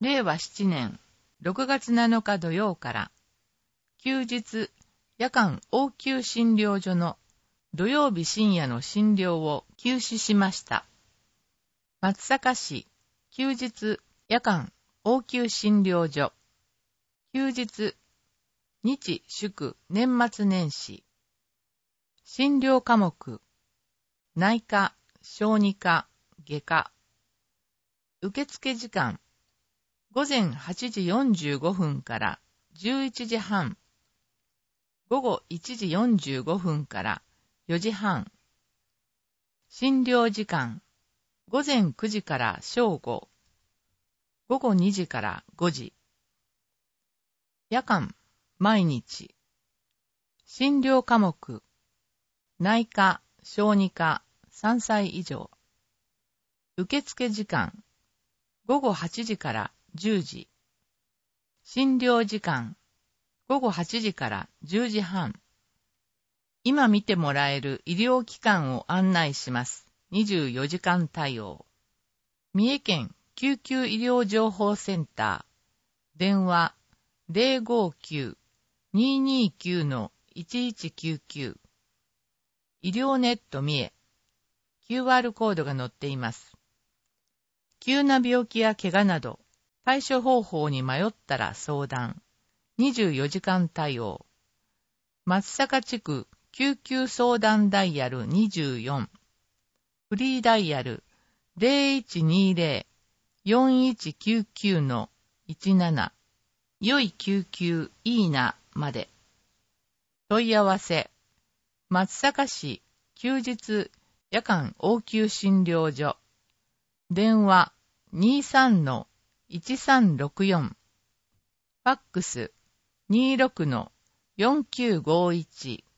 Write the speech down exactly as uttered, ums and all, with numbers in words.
れいわなねんろくがつなのか土曜から、休日夜間応急診療所の土曜日深夜の診療を休止しました。松阪市休日夜間応急診療所、休日日祝年末年始、診療科目、内科、小児科、外科、受付時間、ごぜんはちじよんじゅうごふんからじゅういちじはん、ごごいちじよんじゅうごふんからよじはん、診療時間、ごぜんくじから正午、ごごにじからごじ、夜間、毎日、診療科目、内科、小児科、さんさい以上、受付時間、ごごはちじからじゅうじ、診療時間、ごごはちじからじゅうじはん。今見てもらえる医療機関を案内します。にじゅうよじかん対応。三重県救急医療情報センター。電話 ゼロごきゅう にーにーきゅう いちいちきゅうきゅう。医療ネット三重。キューアール コードが載っています。急な病気や怪我など、対処方法に迷ったら相談。にじゅうよじかん対応。松阪地区救急相談ダイヤルにじゅうよん。フリーダイヤル ゼロいちにゼロ よんいちきゅうきゅう いちなな。よい救急いいなまで。問い合わせ。松阪市休日夜間応急診療所。電話 にじゅうさんのいちさんろくよん。ファックス にじゅうろくのよんきゅうごいち。